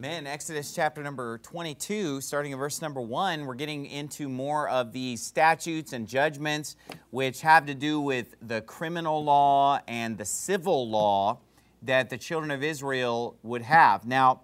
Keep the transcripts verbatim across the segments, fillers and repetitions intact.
Man, Exodus chapter number twenty-two, starting in verse number one, we're getting into more of the statutes and judgments which have to do with the criminal law and the civil law that the children of Israel would have. Now,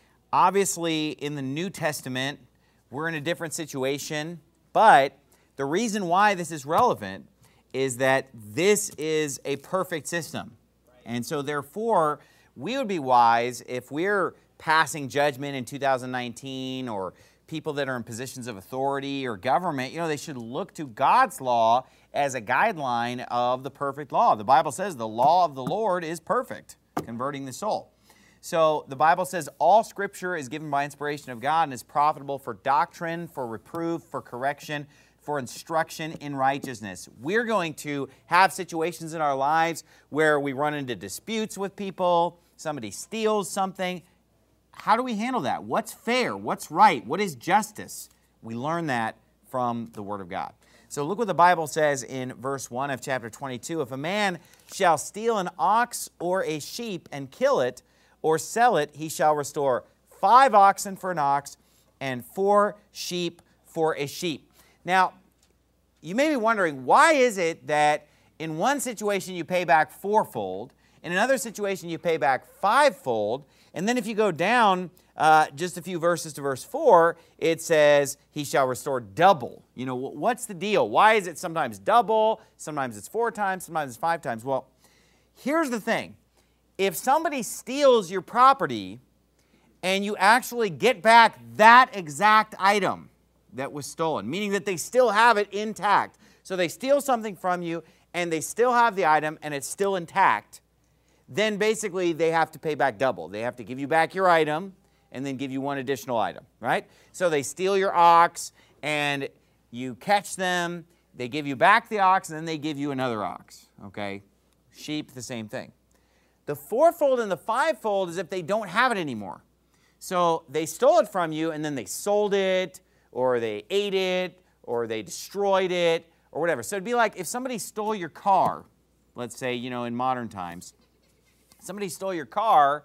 obviously, in the New Testament, we're in a different situation, but the reason why this is relevant is that this is a perfect system. And so, therefore, we would be wise if we're passing judgment in two thousand nineteen, or people that are in positions of authority or government, you know, they should look to God's law as a guideline of the perfect law. The Bible says the law of the Lord is perfect, converting the soul. So the Bible says all Scripture is given by inspiration of God and is profitable for doctrine, for reproof, for correction, for instruction in righteousness. We're going to have situations in our lives where we run into disputes with people, somebody steals something. How do we handle that? What's fair? What's right? What is justice? We learn that from the Word of God. So look what the Bible says in verse one of chapter twenty-two. If a man shall steal an ox or a sheep and kill it or sell it, he shall restore five oxen for an ox and four sheep for a sheep. Now, you may be wondering, why is it that in one situation you pay back fourfold, in another situation you pay back fivefold, and then if you go down uh, just a few verses to verse four, it says, he shall restore double. You know, what's the deal? Why is it sometimes double, sometimes it's four times, sometimes it's five times? Well, here's the thing. If somebody steals your property and you actually get back that exact item that was stolen, meaning that they still have it intact, so they steal something from you and they still have the item and it's still intact, then basically they have to pay back double. They have to give you back your item and then give you one additional item, right? So they steal your ox and you catch them, they give you back the ox, and then they give you another ox, okay? Sheep, the same thing. The fourfold and the fivefold is if they don't have it anymore. So they stole it from you and then they sold it, or they ate it, or they destroyed it, or whatever. So it'd be like if somebody stole your car, let's say, you know, in modern times. Somebody stole your car,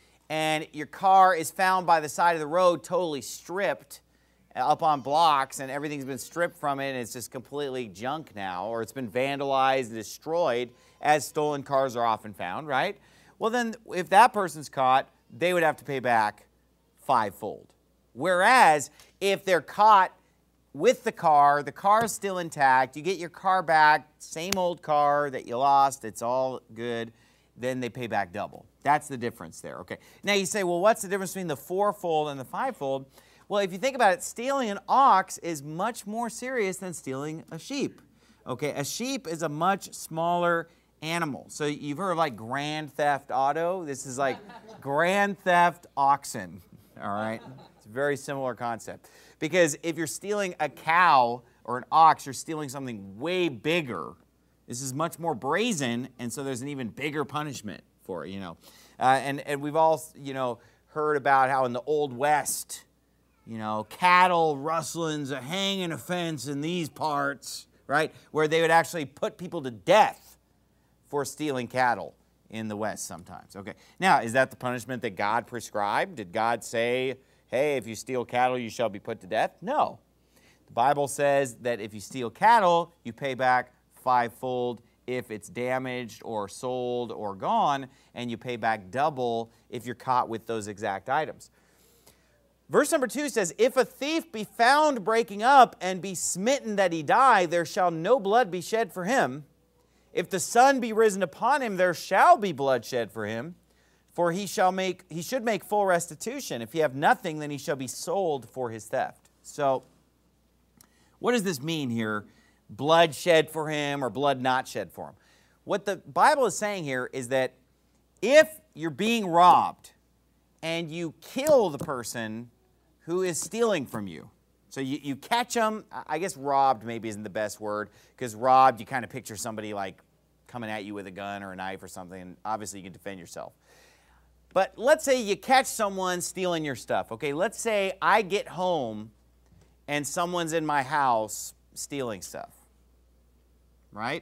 and your car is found by the side of the road totally stripped, up on blocks, and everything's been stripped from it, and it's just completely junk now, or it's been vandalized and destroyed, as stolen cars are often found, right? Well, then, if that person's caught, they would have to pay back fivefold. Whereas, if they're caught with the car, the car is still intact, you get your car back, same old car that you lost, it's all good, then they pay back double. That's the difference there, okay? Now you say, well, what's the difference between the fourfold and the fivefold? Well, if you think about it, stealing an ox is much more serious than stealing a sheep, okay? A sheep is a much smaller animal. So you've heard of like Grand Theft Auto? This is like Grand Theft Oxen, all right? It's a very similar concept. Because if you're stealing a cow or an ox, you're stealing something way bigger. This is much more brazen, and so there's an even bigger punishment for it, you know. Uh, and, and we've all, you know, heard about how in the Old West, you know, cattle rustling's a hanging offense in these parts, right, where they would actually put people to death for stealing cattle in the West sometimes. Okay. Now, is that the punishment that God prescribed? Did God say, hey, if you steal cattle, you shall be put to death? No. The Bible says that if you steal cattle, you pay back fivefold if it's damaged or sold or gone, and you pay back double if you're caught with those exact items. Verse number two says, if a thief be found breaking up and be smitten that he die, there shall no blood be shed for him. If the sun be risen upon him, there shall be blood shed for him, for he shall make he should make full restitution. If he have nothing, then he shall be sold for his theft. So, what does this mean here? Blood shed for him or blood not shed for him. What the Bible is saying here is that if you're being robbed and you kill the person who is stealing from you, so you, you catch them, I guess robbed maybe isn't the best word, because robbed, you kind of picture somebody like coming at you with a gun or a knife or something, and obviously you can defend yourself. But let's say you catch someone stealing your stuff. Okay, let's say I get home and someone's in my house stealing stuff, right?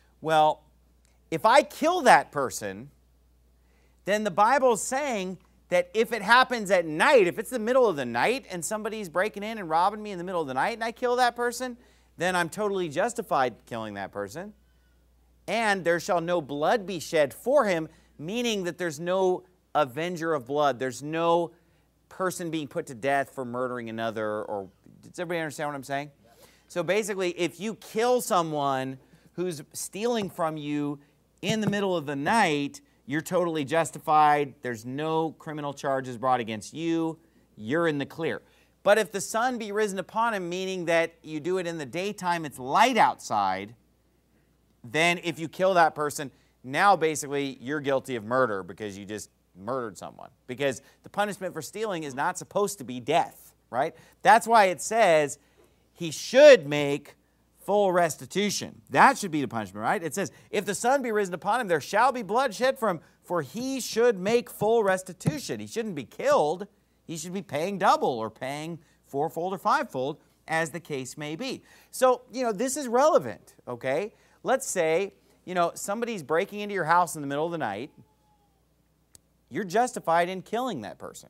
Well, if I kill that person, then the Bible is saying that if it happens at night, if it's the middle of the night and somebody's breaking in and robbing me in the middle of the night and I kill that person, then I'm totally justified killing that person. And there shall no blood be shed for him, meaning that there's no avenger of blood. There's no person being put to death for murdering another. Or does everybody understand what I'm saying? So basically, if you kill someone who's stealing from you in the middle of the night, you're totally justified. There's no criminal charges brought against you. You're in the clear. But if the sun be risen upon him, meaning that you do it in the daytime, it's light outside, then if you kill that person, now basically you're guilty of murder because you just murdered someone. Because the punishment for stealing is not supposed to be death, right? That's why it says he should make full restitution. That should be the punishment, right? It says, if the sun be risen upon him, there shall be blood shed for him, for he should make full restitution. He shouldn't be killed. He should be paying double or paying fourfold or fivefold, as the case may be. So, you know, this is relevant, okay? Let's say, you know, somebody's breaking into your house in the middle of the night. You're justified in killing that person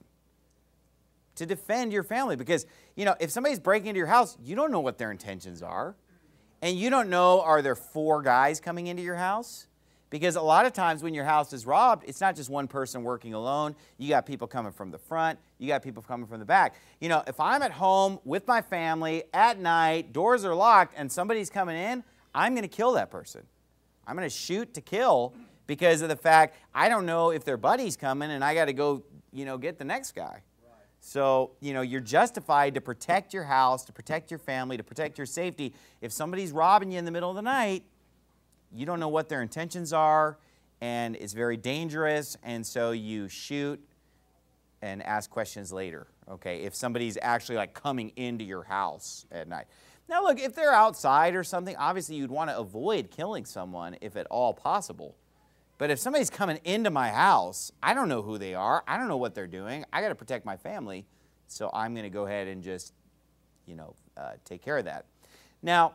to defend your family. Because, you know, if somebody's breaking into your house, you don't know what their intentions are. And you don't know, are there four guys coming into your house? Because a lot of times when your house is robbed, it's not just one person working alone. You got people coming from the front. You got people coming from the back. You know, if I'm at home with my family at night, doors are locked, and somebody's coming in, I'm going to kill that person. I'm going to shoot to kill because of the fact I don't know if their buddy's coming and I got to go, you know, get the next guy. So, you know, you're justified to protect your house, to protect your family, to protect your safety. If somebody's robbing you in the middle of the night, you don't know what their intentions are, and it's very dangerous, and so you shoot and ask questions later, okay, if somebody's actually like coming into your house at night. Now, look, if they're outside or something, obviously you'd want to avoid killing someone if at all possible. But if somebody's coming into my house, I don't know who they are. I don't know what they're doing. I got to protect my family, so I'm going to go ahead and just, you know, uh, take care of that. Now,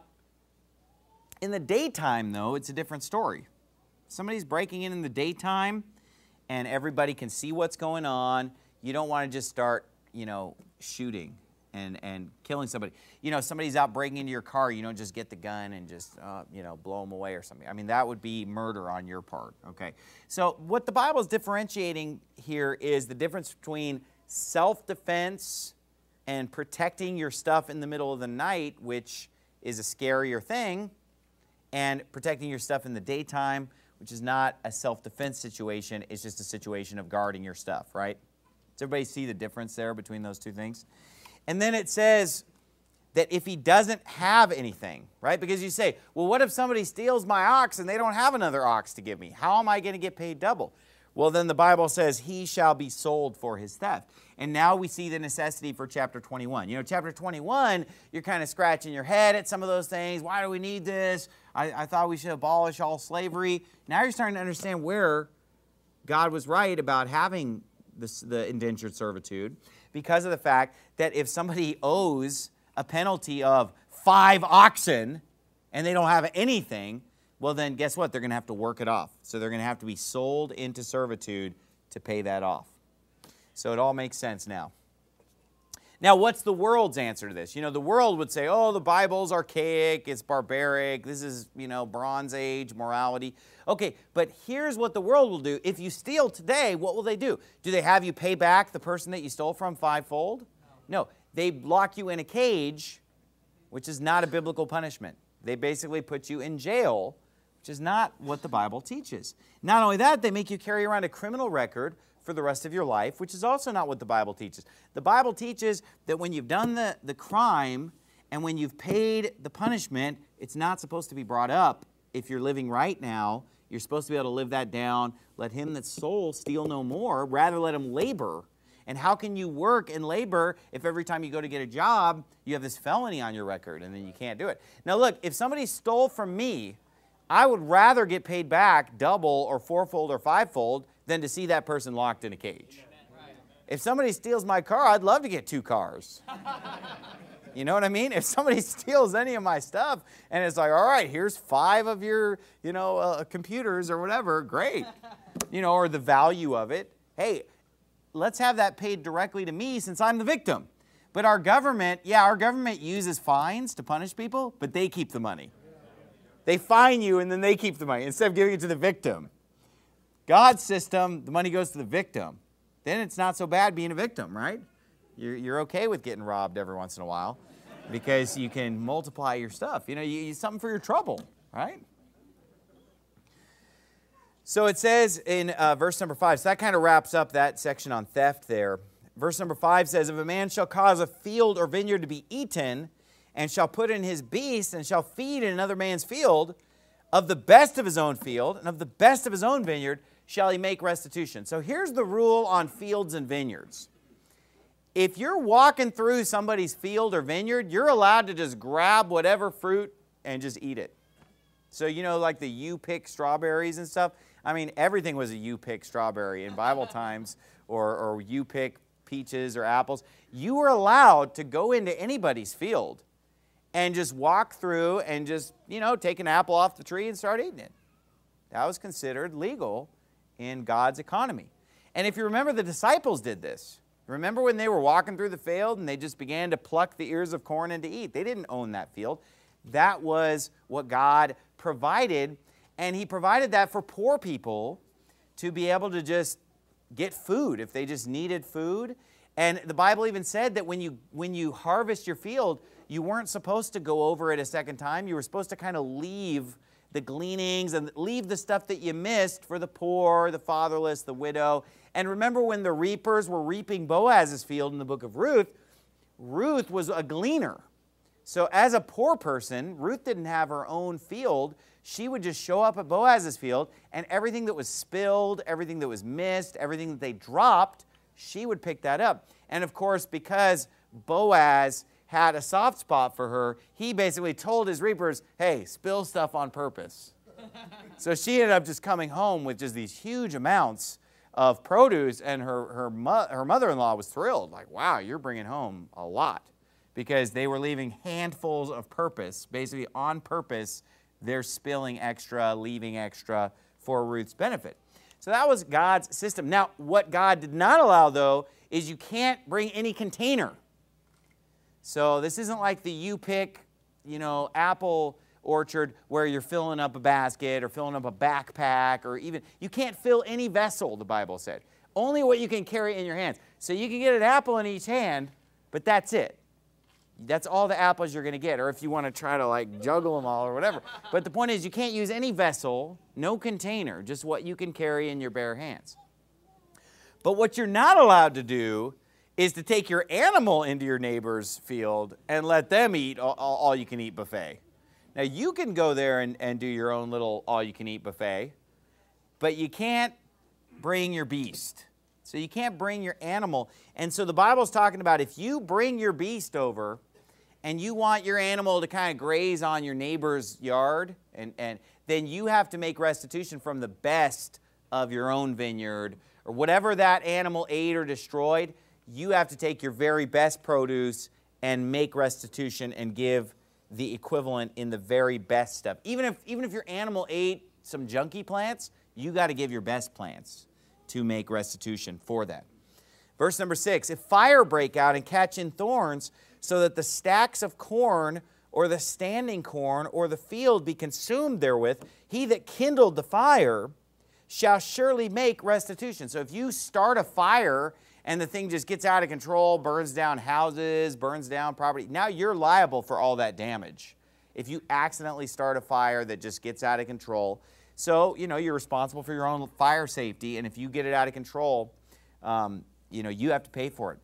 in the daytime, though, it's a different story. Somebody's breaking in in the daytime, and everybody can see what's going on. You don't want to just start, you know, shooting and, and killing somebody. You know, somebody's out breaking into your car, you don't just get the gun and just, uh, you know, blow them away or something. I mean, that would be murder on your part, okay? So what the Bible is differentiating here is the difference between self-defense and protecting your stuff in the middle of the night, which is a scarier thing, and protecting your stuff in the daytime, which is not a self-defense situation. It's just a situation of guarding your stuff, right? Does everybody see the difference there between those two things? And then it says that if he doesn't have anything, right? Because you say, well, what if somebody steals my ox and they don't have another ox to give me? How am I going to get paid double? Well, then the Bible says he shall be sold for his theft. And now we see the necessity for chapter twenty-one. You know, chapter twenty-one, you're kind of scratching your head at some of those things. Why do we need this? I, I thought we should abolish all slavery. Now you're starting to understand where God was right about having this, the indentured servitude, because of the fact that if somebody owes a penalty of five oxen and they don't have anything, well then guess what? They're going to have to work it off. So they're going to have to be sold into servitude to pay that off. So it all makes sense now. Now, what's the world's answer to this? You know, the world would say, oh, the Bible's archaic, it's barbaric, this is, you know, Bronze Age morality. Okay, but here's what the world will do. If you steal today, what will they do? Do they have you pay back the person that you stole from fivefold? No. No. They lock you in a cage, which is not a biblical punishment. They basically put you in jail, which is not what the Bible teaches. Not only that, they make you carry around a criminal record for the rest of your life, which is also not what the Bible teaches. The Bible teaches that when you've done the, the crime and when you've paid the punishment, it's not supposed to be brought up. If you're living right now, you're supposed to be able to live that down. Let him that stole steal no more, rather let him labor. And how can you work and labor if every time you go to get a job, you have this felony on your record and then you can't do it? Now look, if somebody stole from me, I would rather get paid back double or fourfold or fivefold than to see that person locked in a cage. If somebody steals my car, I'd love to get two cars. You know what I mean? If somebody steals any of my stuff and it's like, all right, here's five of your, you know, uh, computers or whatever, great. You know, or the value of it. Hey, let's have that paid directly to me since I'm the victim. But our government, yeah, our government uses fines to punish people, but they keep the money. They fine you and then they keep the money instead of giving it to the victim. God's system, the money goes to the victim. Then it's not so bad being a victim, right? You're, you're okay with getting robbed every once in a while because you can multiply your stuff. You know, you use something for your trouble, right? So it says in uh, verse number five, so that kind of wraps up that section on theft there. Verse number five says, if a man shall cause a field or vineyard to be eaten, and shall put in his beast, and shall feed in another man's field, of the best of his own field, and of the best of his own vineyard, shall he make restitution. So here's the rule on fields and vineyards. If you're walking through somebody's field or vineyard, you're allowed to just grab whatever fruit and just eat it. So, you know, like the you-pick strawberries and stuff. I mean, everything was a you-pick strawberry in Bible times, or, or you-pick peaches or apples. You were allowed to go into anybody's field and just walk through and just, you know, take an apple off the tree and start eating it. That was considered legal in God's economy. And if you remember, the disciples did this. Remember when they were walking through the field and they just began to pluck the ears of corn and to eat? They didn't own that field. That was what God provided, and He provided that for poor people to be able to just get food if they just needed food. And the Bible even said that when you, when you harvest your field, you weren't supposed to go over it a second time. You were supposed to kind of leave the gleanings and leave the stuff that you missed for the poor, the fatherless, the widow. And remember when the reapers were reaping Boaz's field in the book of Ruth, Ruth was a gleaner. So as a poor person, Ruth didn't have her own field. She would just show up at Boaz's field, and everything that was spilled, everything that was missed, everything that they dropped, she would pick that up. And of course, because Boaz had a soft spot for her, he basically told his reapers, hey, spill stuff on purpose. So she ended up just coming home with just these huge amounts of produce, and her, her, mo her mother-in-law was thrilled. Like, wow, you're bringing home a lot. Because they were leaving handfuls of purpose, basically on purpose, they're spilling extra, leaving extra for Ruth's benefit. So that was God's system. Now, what God did not allow, though, is you can't bring any container. So this isn't like the you-pick, you know, apple orchard where you're filling up a basket or filling up a backpack, or even, you can't fill any vessel, the Bible said. Only what you can carry in your hands. So you can get an apple in each hand, but that's it. That's all the apples you're going to get, or if you want to try to like juggle them all or whatever. But the point is, you can't use any vessel, no container, just what you can carry in your bare hands. But what you're not allowed to do is to take your animal into your neighbor's field and let them eat all, all you can eat buffet. Now, you can go there and, and do your own little all you can eat buffet, but you can't bring your beast. So you can't bring your animal. And so the Bible's talking about if you bring your beast over and you want your animal to kind of graze on your neighbor's yard, and, and then you have to make restitution from the best of your own vineyard, or whatever that animal ate or destroyed. You have to take your very best produce and make restitution and give the equivalent in the very best stuff. Even if, even if your animal ate some junky plants, you got to give your best plants to make restitution for that. Verse number six, if fire break out and catch in thorns, so that the stacks of corn or the standing corn or the field be consumed therewith, he that kindled the fire shall surely make restitution. So if you start a fire and the thing just gets out of control, burns down houses, burns down property, now you're liable for all that damage. If you accidentally start a fire that just gets out of control. So, you know, you're responsible for your own fire safety, and if you get it out of control, um, you know, you have to pay for it.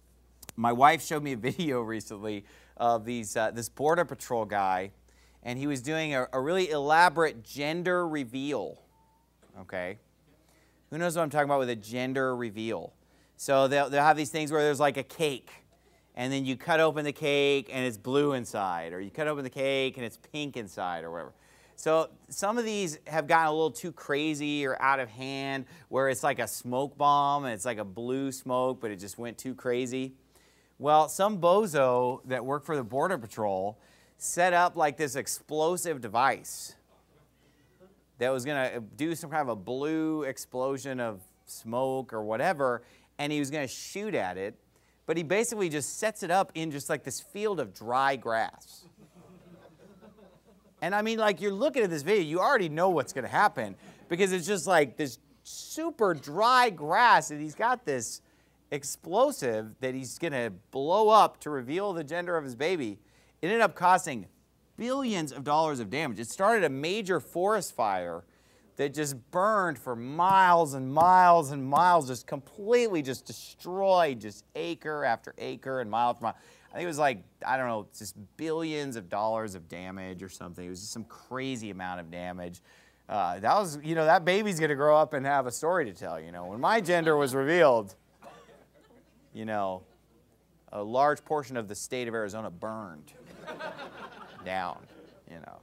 My wife showed me a video recently of these, uh, this Border Patrol guy, and he was doing a, a really elaborate gender reveal, okay? Who knows what I'm talking about with a gender reveal? So they'll, they'll have these things where there's like a cake, and then you cut open the cake and it's blue inside, or you cut open the cake and it's pink inside, or whatever. So some of these have gotten a little too crazy or out of hand, where it's like a smoke bomb and it's like a blue smoke, but it just went too crazy. Well, some bozo that worked for the Border Patrol set up like this explosive device that was going to do some kind of a blue explosion of smoke or whatever, and he was going to shoot at it, but he basically just sets it up in just like this field of dry grass. And I mean, like, you're looking at this video, you already know what's going to happen, because it's just like this super dry grass, and he's got this explosive that he's going to blow up to reveal the gender of his baby. It ended up costing billions of dollars of damage. It started a major forest fire that just burned for miles and miles and miles, just completely just destroyed just acre after acre and mile after mile. I think it was like, I don't know, just billions of dollars of damage or something. It was just some crazy amount of damage. Uh, that was, you know, that baby's going to grow up and have a story to tell, you know. When my gender was revealed, you know, a large portion of the state of Arizona burned down, you know.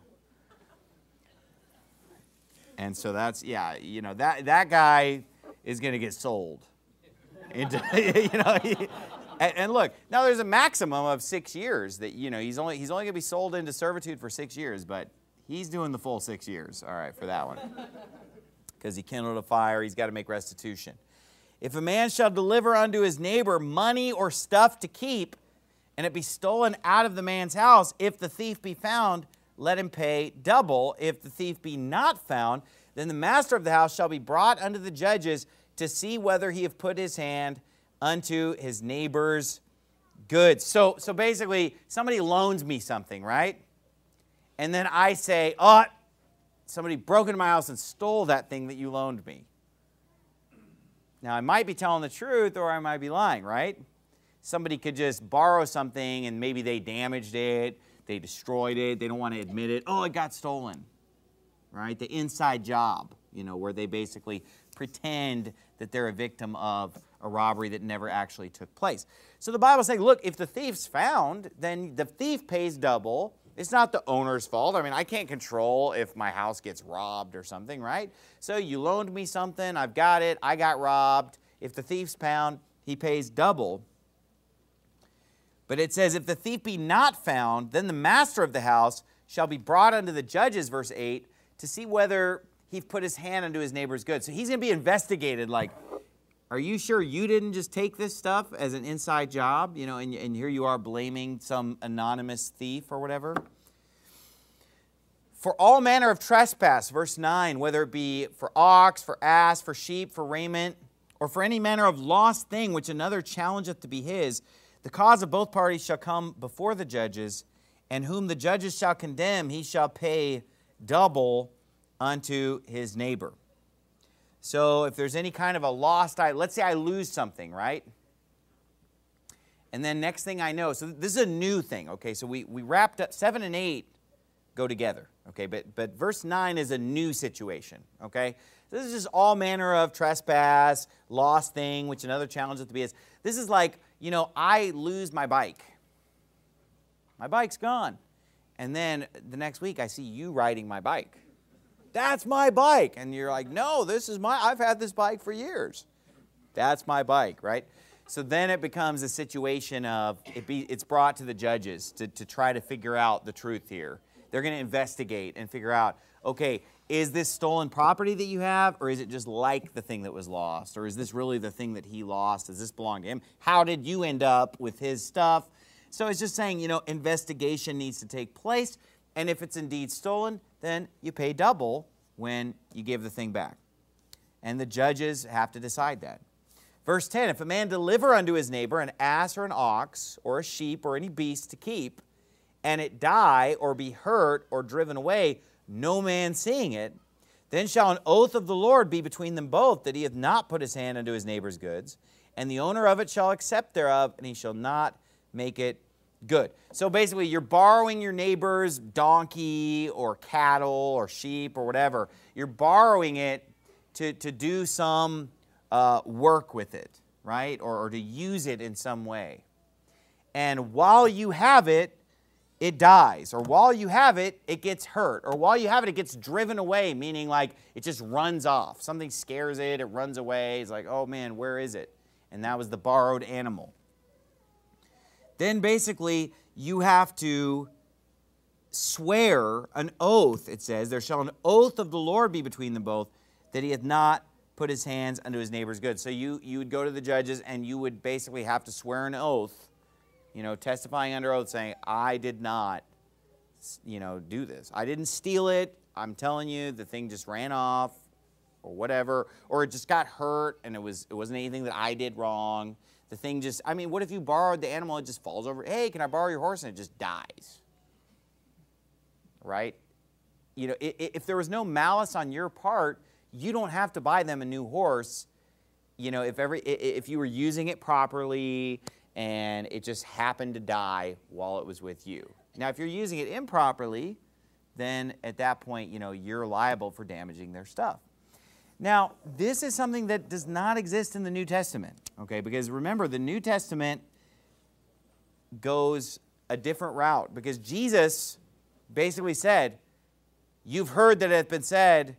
And so that's, yeah, you know, that, that guy is going to get sold. Into, you know, he, and, and look, now there's a maximum of six years that, you know, he's only, he's only going to be sold into servitude for six years, but he's doing the full six years, all right, for that one. Because he kindled a fire, he's got to make restitution. If a man shall deliver unto his neighbor money or stuff to keep, and it be stolen out of the man's house, if the thief be found, let him pay double. If the thief be not found, then the master of the house shall be brought unto the judges to see whether he have put his hand unto his neighbor's goods. So, so basically, somebody loans me something, right? And then I say, oh, somebody broke into my house and stole that thing that you loaned me. Now, I might be telling the truth or I might be lying, right? Somebody could just borrow something and maybe they damaged it, they destroyed it, they don't want to admit it. Oh, it got stolen, right? The inside job, you know, where they basically pretend that they're a victim of a robbery that never actually took place. So the Bible's saying, look, if the thief's found, then the thief pays double. It's not the owner's fault. I mean, I can't control if my house gets robbed or something, right? So you loaned me something, I've got it, I got robbed. If the thief's found, he pays double. But it says, if the thief be not found, then the master of the house shall be brought unto the judges, verse eight, to see whether he put his hand unto his neighbor's goods. So he's going to be investigated like, are you sure you didn't just take this stuff as an inside job? You know, and, and here you are blaming some anonymous thief or whatever. For all manner of trespass, verse nine, whether it be for ox, for ass, for sheep, for raiment, or for any manner of lost thing which another challengeth to be his, the cause of both parties shall come before the judges, and whom the judges shall condemn, he shall pay double unto his neighbor. So if there's any kind of a lost item, let's say I lose something, right? And then next thing I know, so this is a new thing, okay? So we, we wrapped up, seven and eight go together, okay? But, but verse nine is a new situation, okay? This is just all manner of trespass, lost thing, which another challenge to be is. This is like, you know, I lose my bike. My bike's gone. And then the next week I see you riding my bike. That's my bike. And you're like, no, this is my, I've had this bike for years. That's my bike, right? So then it becomes a situation of, it be, it's brought to the judges to, to try to figure out the truth here. They're going to investigate and figure out, okay, is this stolen property that you have, or is it just like the thing that was lost? Or is this really the thing that he lost? Does this belong to him? How did you end up with his stuff? So it's just saying, you know, investigation needs to take place. And if it's indeed stolen, then you pay double when you give the thing back. And the judges have to decide that. Verse ten, if a man deliver unto his neighbor an ass or an ox or a sheep or any beast to keep, and it die or be hurt or driven away, no man seeing it, then shall an oath of the Lord be between them both, that he hath not put his hand unto his neighbor's goods, and the owner of it shall accept thereof, and he shall not make it good. So basically, you're borrowing your neighbor's donkey or cattle or sheep or whatever. You're borrowing it to, to do some uh, work with it, right? Or, or to use it in some way. And while you have it, it dies. Or while you have it, it gets hurt. Or while you have it, it gets driven away, meaning like it just runs off. Something scares it, it runs away. It's like, oh man, where is it? And that was the borrowed animal. Then basically, you have to swear an oath, it says, there shall an oath of the Lord be between them both, that he hath not put his hands unto his neighbor's goods. So you, you would go to the judges and you would basically have to swear an oath, you know, testifying under oath saying, I did not, you know, do this. I didn't steal it. I'm telling you, the thing just ran off or whatever, or it just got hurt and it, was, it wasn't anything that I did wrong. The thing just, I mean, what if you borrowed the animal, it just falls over? Hey, can I borrow your horse? And it just dies, right? You know, if there was no malice on your part, you don't have to buy them a new horse. You know, if every if you were using it properly and it just happened to die while it was with you. Now, if you're using it improperly, then at that point, you know, you're liable for damaging their stuff. Now, this is something that does not exist in the New Testament, okay? Because remember, the New Testament goes a different route because Jesus basically said, you've heard that it hath been said,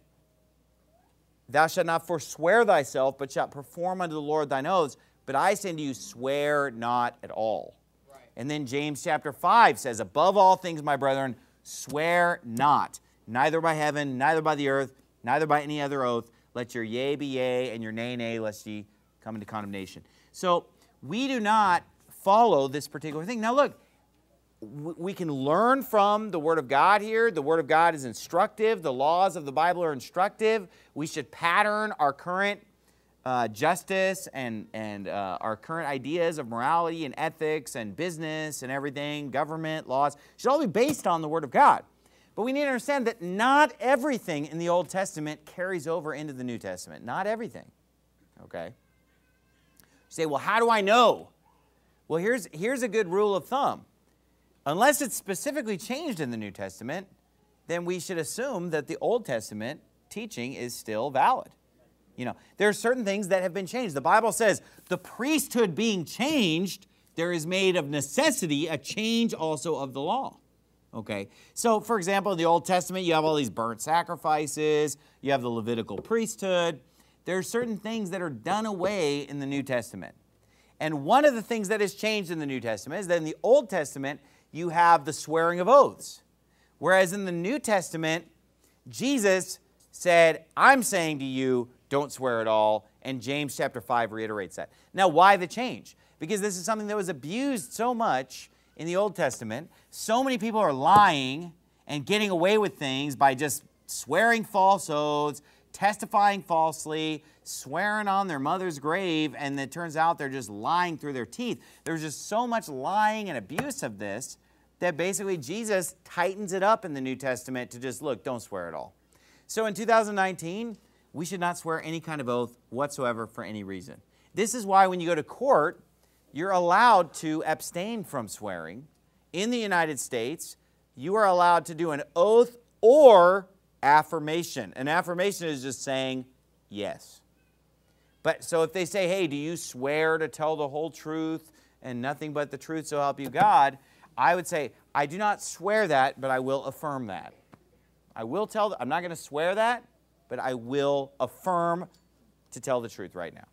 thou shalt not forswear thyself, but shalt perform unto the Lord thine oaths. But I say unto you, swear not at all. Right. And then James chapter five says, above all things, my brethren, swear not, neither by heaven, neither by the earth, neither by any other oath. Let your yea be yea, and your nay, nay, lest ye come into condemnation. So we do not follow this particular thing. Now look, we can learn from the Word of God here. The Word of God is instructive. The laws of the Bible are instructive. We should pattern our current uh, justice and, and uh, our current ideas of morality and ethics and business and everything, government, laws, should all be based on the Word of God. But we need to understand that not everything in the Old Testament carries over into the New Testament. Not everything, okay? You say, well, how do I know? Well, here's, here's a good rule of thumb. Unless it's specifically changed in the New Testament, then we should assume that the Old Testament teaching is still valid. You know, there are certain things that have been changed. The Bible says the priesthood being changed, there is made of necessity a change also of the law. Okay, so for example, in the Old Testament, you have all these burnt sacrifices, you have the Levitical priesthood. There are certain things that are done away in the New Testament. And one of the things that has changed in the New Testament is that in the Old Testament, you have the swearing of oaths. Whereas in the New Testament, Jesus said, I'm saying to you, don't swear at all. And James chapter five reiterates that. Now, why the change? Because this is something that was abused so much in the Old Testament. So many people are lying and getting away with things by just swearing false oaths, testifying falsely, swearing on their mother's grave, and it turns out they're just lying through their teeth. There's just so much lying and abuse of this that basically Jesus tightens it up in the New Testament to just, look, don't swear at all. So in two thousand nineteen, we should not swear any kind of oath whatsoever for any reason. This is why when you go to court, you're allowed to abstain from swearing. In the United States, you are allowed to do an oath or affirmation. An affirmation is just saying yes. But so if they say, hey, do you swear to tell the whole truth and nothing but the truth, so help you God, I would say, I do not swear that, but I will affirm that. I will tell, I'm not going to swear that, but I will affirm to tell the truth right now.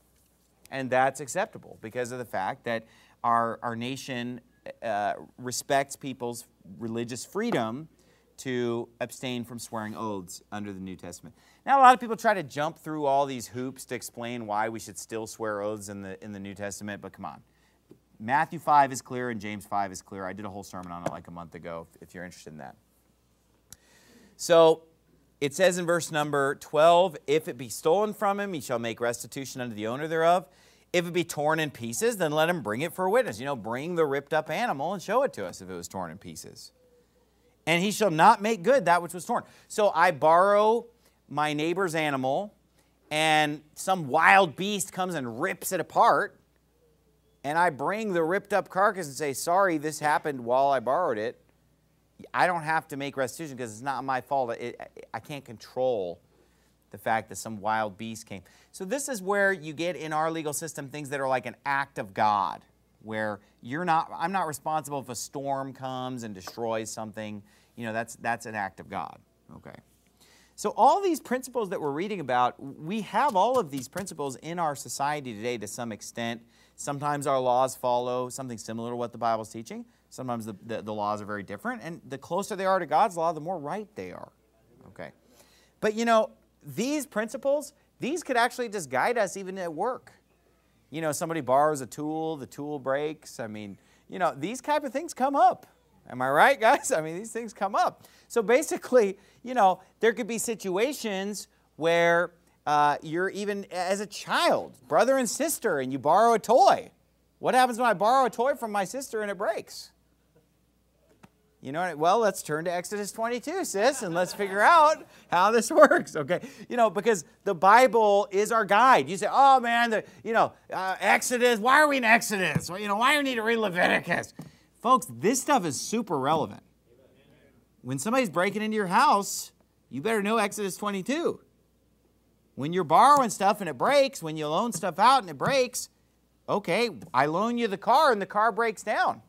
And that's acceptable because of the fact that our, our nation uh, respects people's religious freedom to abstain from swearing oaths under the New Testament. Now, a lot of people try to jump through all these hoops to explain why we should still swear oaths in the, in the New Testament, but come on. Matthew five is clear and James five is clear. I did a whole sermon on it like a month ago, if you're interested in that. So, it says in verse number twelve, if it be stolen from him, he shall make restitution unto the owner thereof. If it be torn in pieces, then let him bring it for a witness. You know, bring the ripped up animal and show it to us if it was torn in pieces. And he shall not make good that which was torn. So I borrow my neighbor's animal, and some wild beast comes and rips it apart, and I bring the ripped up carcass and say, sorry, this happened while I borrowed it. I don't have to make restitution because it's not my fault. It, I can't control the fact that some wild beast came. So this is where you get in our legal system things that are like an act of God, where you're not, I'm not responsible if a storm comes and destroys something. You know, that's, that's an act of God. Okay. So all these principles that we're reading about, we have all of these principles in our society today to some extent. Sometimes our laws follow something similar to what the Bible's teaching. Sometimes the, the, the laws are very different. And the closer they are to God's law, the more right they are. Okay. But you know, these principles, these could actually just guide us even at work. You know, somebody borrows a tool, the tool breaks. I mean, you know, these type of things come up. Am I right, guys? I mean, these things come up. So basically, you know, there could be situations where uh, you're even as a child, brother and sister, and you borrow a toy. What happens when I borrow a toy from my sister and it breaks? You know, well, let's turn to Exodus twenty-two, sis, and let's figure out how this works, okay? You know, because the Bible is our guide. You say, oh, man, the, you know, uh, Exodus, why are we in Exodus? Well, you know, why do we need to read Leviticus? Folks, this stuff is super relevant. When somebody's breaking into your house, you better know Exodus twenty-two. When you're borrowing stuff and it breaks, when you loan stuff out and it breaks, okay, I loan you the car and the car breaks down.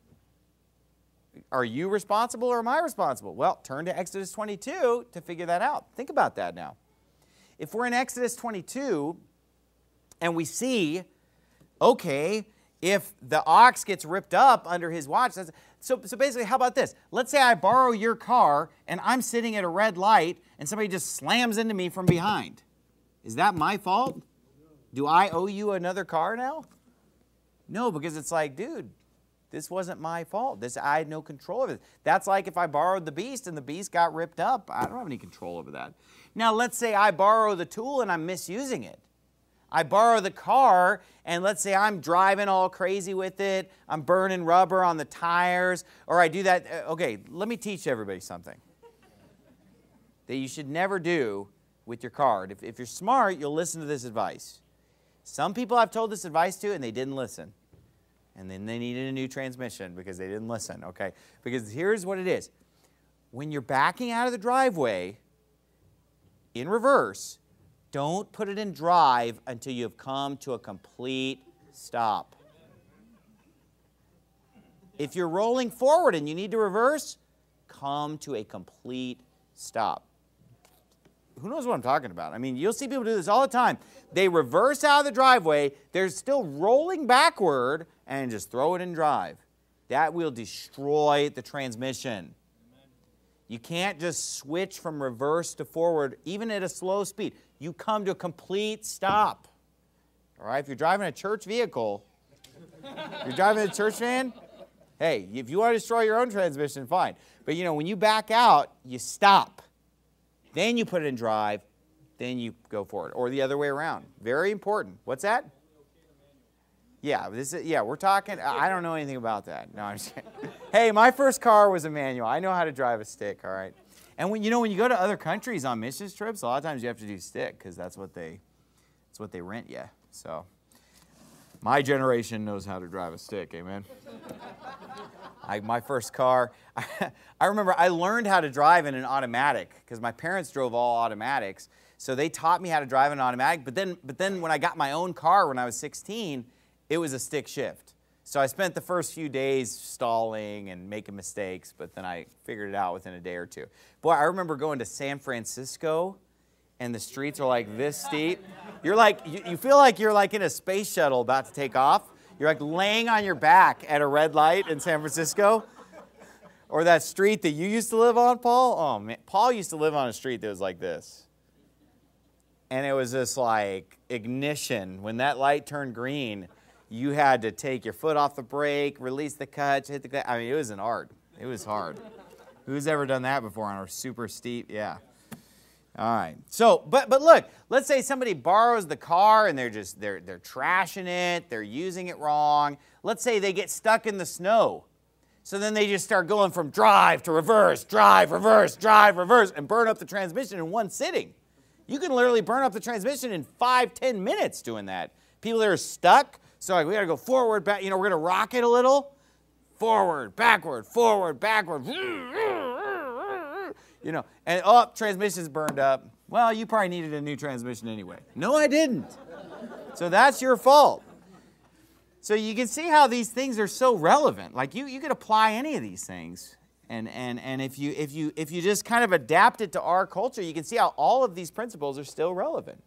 Are you responsible or am I responsible? Well, turn to Exodus twenty-two to figure that out. Think about that now. If we're in Exodus twenty-two and we see, okay, if the ox gets ripped up under his watch, that's, so, so basically, how about this? Let's say I borrow your car and I'm sitting at a red light and somebody just slams into me from behind. Is that my fault? Do I owe you another car now? No, because it's like, dude, this wasn't my fault. This, I had no control of it. That's like if I borrowed the beast and the beast got ripped up. I don't have any control over that. Now, let's say I borrow the tool and I'm misusing it. I borrow the car, and let's say I'm driving all crazy with it. I'm burning rubber on the tires, or I do that. Okay, let me teach everybody something that you should never do with your car. If, if you're smart, you'll listen to this advice. Some people I've told this advice to, and they didn't listen. And then they needed a new transmission because they didn't listen, okay? Because here's what it is. When you're backing out of the driveway in reverse, don't put it in drive until you've come to a complete stop. If you're rolling forward and you need to reverse, come to a complete stop. Who knows what I'm talking about? I mean, you'll see people do this all the time. They reverse out of the driveway, they're still rolling backward, and just throw it in drive. That will destroy the transmission. You can't just switch from reverse to forward, even at a slow speed. You come to a complete stop. All right? If you're driving a church vehicle, if you're driving a church van, hey, if you want to destroy your own transmission, fine. But, you know, when you back out, you stop. Then you put it in drive. Then you go forward. Or the other way around. Very important. What's that? Yeah, this is, yeah, we're talking, I don't know anything about that. No, I'm just kidding. Hey, my first car was a manual. I know how to drive a stick, all right? And when you know when you go to other countries on missions trips, a lot of times you have to do stick because that's what they that's what they rent you. So my generation knows how to drive a stick, amen. I, my first car, I, I remember I learned how to drive in an automatic because my parents drove all automatics. So they taught me how to drive an automatic, but then but then when I got my own car when I was sixteen, it was a stick shift. So I spent the first few days stalling and making mistakes, but then I figured it out within a day or two. Boy, I remember going to San Francisco, and the streets are like this steep. You're like, you, you feel like you're like in a space shuttle about to take off. You're like laying on your back at a red light in San Francisco. Or that street that you used to live on, Paul. Oh, man. Paul used to live on a street that was like this. And it was just like ignition. When that light turned green, you had to take your foot off the brake, release the clutch, hit the clutch. I mean, it was an art. It was hard. Who's ever done that before on a super steep? Yeah. All right. So, but but look, let's say somebody borrows the car and they're just they're they're trashing it, they're using it wrong. Let's say they get stuck in the snow. So then they just start going from drive to reverse, drive, reverse, drive, reverse, and burn up the transmission in one sitting. You can literally burn up the transmission in five, ten minutes doing that. People that are stuck. So like, we got to go forward, back. You know, we're going to rock it a little. Forward, backward, forward, backward. You know, and oh, transmission's burned up. Well, you probably needed a new transmission anyway. No, I didn't. So that's your fault. So you can see how these things are so relevant. Like you, you could apply any of these things. And, and, and if, you, if, you, if you just kind of adapt it to our culture, you can see how all of these principles are still relevant.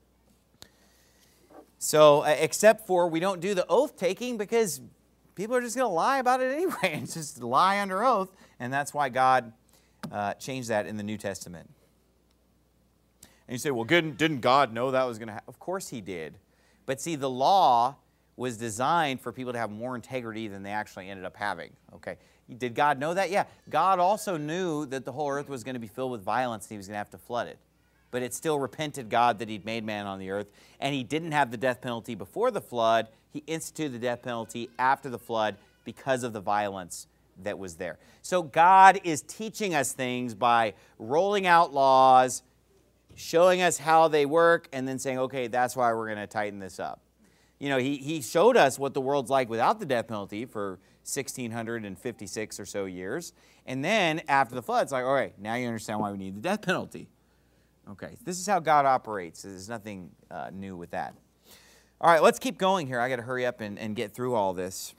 So, uh, except for we don't do the oath taking because people are just going to lie about it anyway. It's just lie under oath. And that's why God uh, changed that in the New Testament. And you say, well, didn't, didn't God know that was going to happen? Of course he did. But see, the law was designed for people to have more integrity than they actually ended up having. Okay. Did God know that? Yeah. God also knew that the whole earth was going to be filled with violence and he was going to have to flood it. But it still repented God that he'd made man on the earth, and he didn't have the death penalty before the flood. He instituted the death penalty after the flood because of the violence that was there. So God is teaching us things by rolling out laws, showing us how they work, and then saying, okay, that's why we're going to tighten this up. You know, he, he showed us what the world's like without the death penalty for sixteen fifty-six or so years. And then after the flood, it's like, all right, now you understand why we need the death penalty. Okay, this is how God operates. There's nothing uh, new with that. All right, let's keep going here. I got to hurry up and, and get through all this.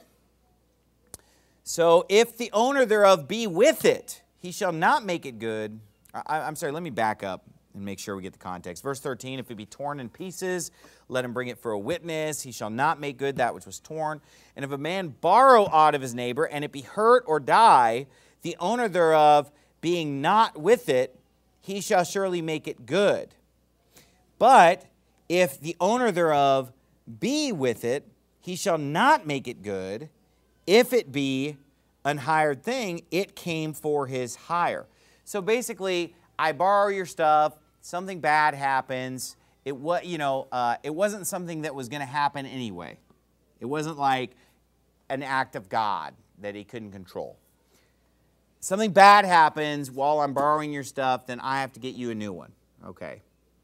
So, if the owner thereof be with it, he shall not make it good. I, I'm sorry, let me back up and make sure we get the context. Verse thirteen, if it be torn in pieces, let him bring it for a witness. He shall not make good that which was torn. And if a man borrow aught of his neighbor, and it be hurt or die, the owner thereof being not with it, he shall surely make it good. But if the owner thereof be with it, he shall not make it good. If it be an hired thing, it came for his hire. So basically, I borrow your stuff, something bad happens. It was, you know, uh, it wasn't something that was going to happen anyway. It wasn't like an act of God that he couldn't control. Something bad happens while I'm borrowing your stuff, then I have to get you a new one. Okay.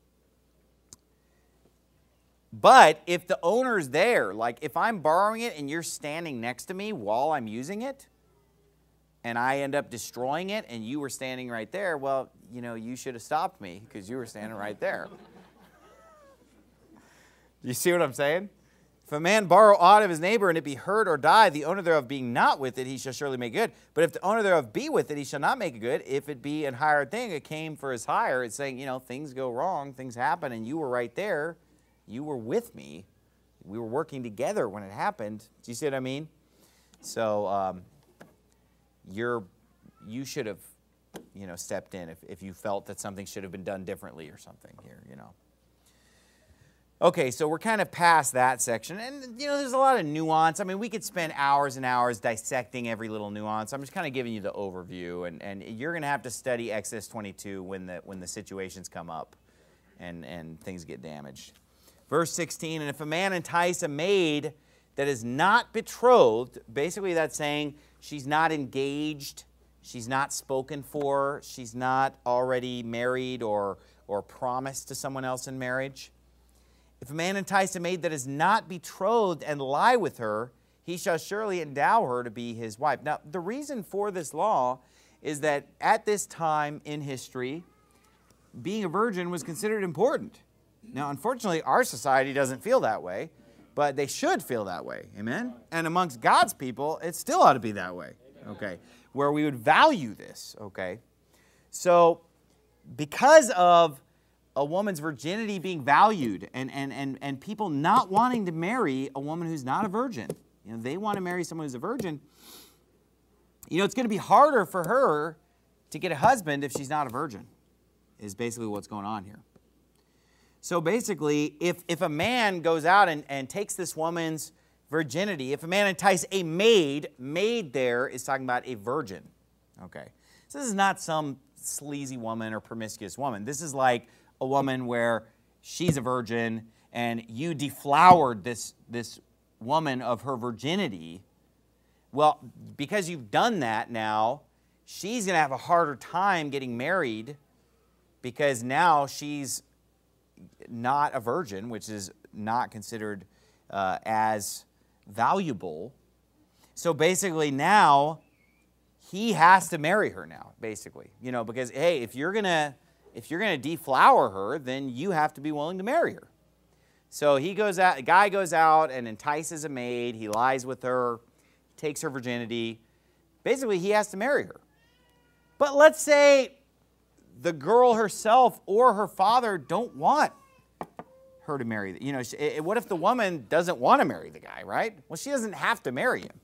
But if the owner's there, like if I'm borrowing it and you're standing next to me while I'm using it, and I end up destroying it and you were standing right there, well, you know, you should have stopped me because you were standing right there. You see what I'm saying? If a man borrow aught of his neighbor, and it be hurt or die, the owner thereof being not with it, he shall surely make good. But if the owner thereof be with it, he shall not make it good. If it be an hired thing, it came for his hire. It's saying, you know, things go wrong, things happen, and you were right there. You were with me. We were working together when it happened. Do you see what I mean? So um, you're, you should have, you know, stepped in if, if you felt that something should have been done differently or something here, you know. Okay, so we're kind of past that section, and you know, there's a lot of nuance. I mean, we could spend hours and hours dissecting every little nuance. I'm just kind of giving you the overview, and, and you're going to have to study Exodus twenty-two when the when the situations come up, and and things get damaged. Verse sixteen, and if a man entice a maid that is not betrothed, basically that's saying she's not engaged, she's not spoken for, she's not already married or or promised to someone else in marriage. If a man entice a maid that is not betrothed and lie with her, he shall surely endow her to be his wife. Now, the reason for this law is that at this time in history, being a virgin was considered important. Now, unfortunately, our society doesn't feel that way, but they should feel that way. Amen? And amongst God's people, it still ought to be that way. Okay? Where we would value this. Okay? So, because of a woman's virginity being valued and, and, and, and people not wanting to marry a woman who's not a virgin. You know, they want to marry someone who's a virgin. You know, it's going to be harder for her to get a husband if she's not a virgin, is basically what's going on here. So basically, if, if a man goes out and, and takes this woman's virginity, if a man entice a maid, maid there is talking about a virgin. Okay. So this is not some sleazy woman or promiscuous woman. This is like a woman where she's a virgin and you deflowered this, this woman of her virginity. Well, because you've done that now, she's going to have a harder time getting married because now she's not a virgin, which is not considered uh, as valuable. So basically now he has to marry her now, basically. You know, because, hey, if you're going to If you're going to deflower her, then you have to be willing to marry her. So he goes out, a guy goes out and entices a maid. He lies with her, takes her virginity. Basically, he has to marry her. But let's say the girl herself or her father don't want her to marry. You know, what if the woman doesn't want to marry the guy, right? Well, she doesn't have to marry him.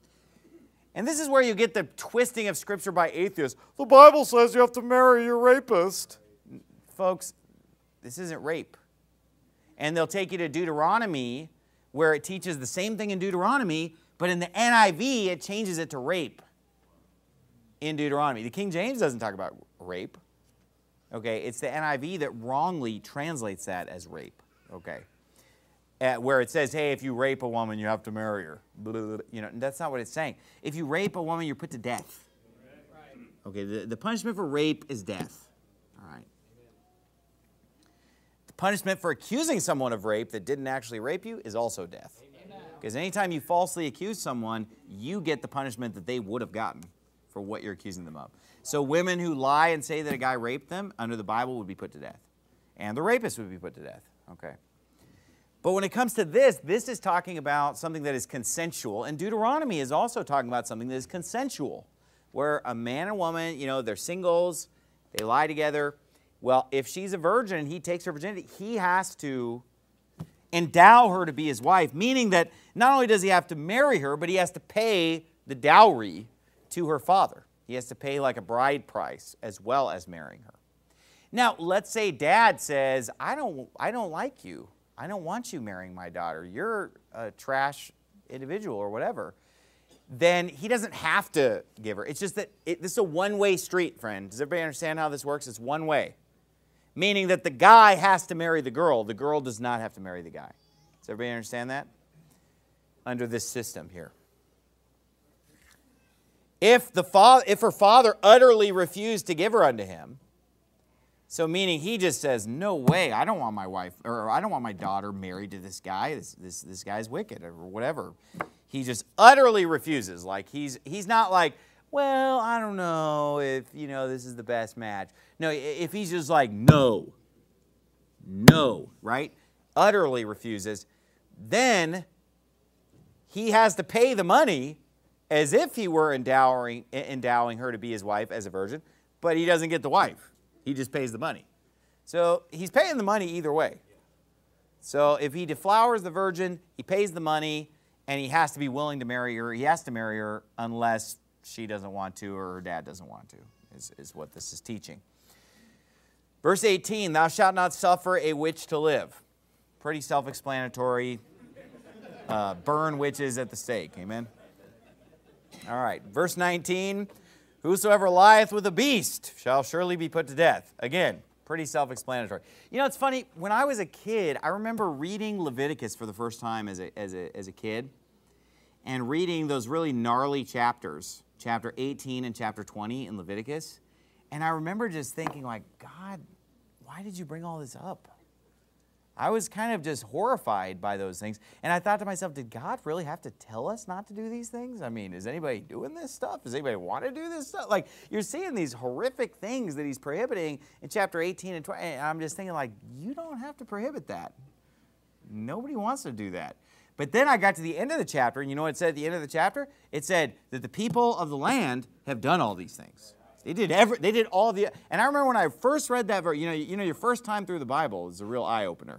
And this is where you get the twisting of Scripture by atheists. The Bible says you have to marry your rapist. Folks, this isn't rape. And they'll take you to Deuteronomy, where it teaches the same thing in Deuteronomy, but in the N I V, it changes it to rape in Deuteronomy. The King James doesn't talk about rape. Okay, it's the N I V that wrongly translates that as rape. Okay, uh, where it says, hey, if you rape a woman, you have to marry her. Blah, blah, blah. You know, that's not what it's saying. If you rape a woman, you're put to death. Okay, the, the punishment for rape is death. All right. The punishment for accusing someone of rape that didn't actually rape you is also death. Because anytime you falsely accuse someone, you get the punishment that they would have gotten for what you're accusing them of. So women who lie and say that a guy raped them, under the Bible, would be put to death. And the rapist would be put to death. Okay. But when it comes to this, this is talking about something that is consensual. And Deuteronomy is also talking about something that is consensual, where a man and woman, you know, they're singles, they lie together. Well, if she's a virgin and he takes her virginity, he has to endow her to be his wife, meaning that not only does he have to marry her, but he has to pay the dowry to her father. He has to pay like a bride price as well as marrying her. Now, let's say dad says, I don't, I don't like you. I don't want you marrying my daughter. You're a trash individual or whatever. Then he doesn't have to give her. It's just that it, this is a one-way street, friend. Does everybody understand how this works? It's one way. Meaning that the guy has to marry the girl. The girl does not have to marry the guy. Does everybody understand that? Under this system here. If, the fa- if her father utterly refused to give her unto him, so meaning he just says, no way, I don't want my wife, or I don't want my daughter married to this guy. This, this, this guy's wicked or whatever. He just utterly refuses. Like he's, he's not like, well, I don't know if, you know, this is the best match. No, if he's just like, no, no, right? Utterly refuses, then he has to pay the money as if he were endowing, endowing her to be his wife as a virgin, but he doesn't get the wife. He just pays the money. So he's paying the money either way. So if he deflowers the virgin, he pays the money, and he has to be willing to marry her. He has to marry her unless she doesn't want to or her dad doesn't want to, is, is what this is teaching. Verse eighteen, thou shalt not suffer a witch to live. Pretty self-explanatory. Uh, burn witches at the stake. Amen? All right. Verse nineteen, whosoever lieth with a beast shall surely be put to death. Again, pretty self-explanatory. You know, it's funny. When I was a kid, I remember reading Leviticus for the first time as a, as a, as a kid and reading those really gnarly chapters, chapter eighteen and chapter twenty in Leviticus. And I remember just thinking like, God, why did you bring all this up? I was kind of just horrified by those things. And I thought to myself, did God really have to tell us not to do these things? I mean, is anybody doing this stuff? Does anybody want to do this stuff? Like, you're seeing these horrific things that he's prohibiting in chapter eighteen and twenty. And I'm just thinking, like, you don't have to prohibit that. Nobody wants to do that. But then I got to the end of the chapter, and you know what it said at the end of the chapter? It said that the people of the land have done all these things. They did every, they did all the, and I remember when I first read that verse, you know, you know, your first time through the Bible is a real eye-opener.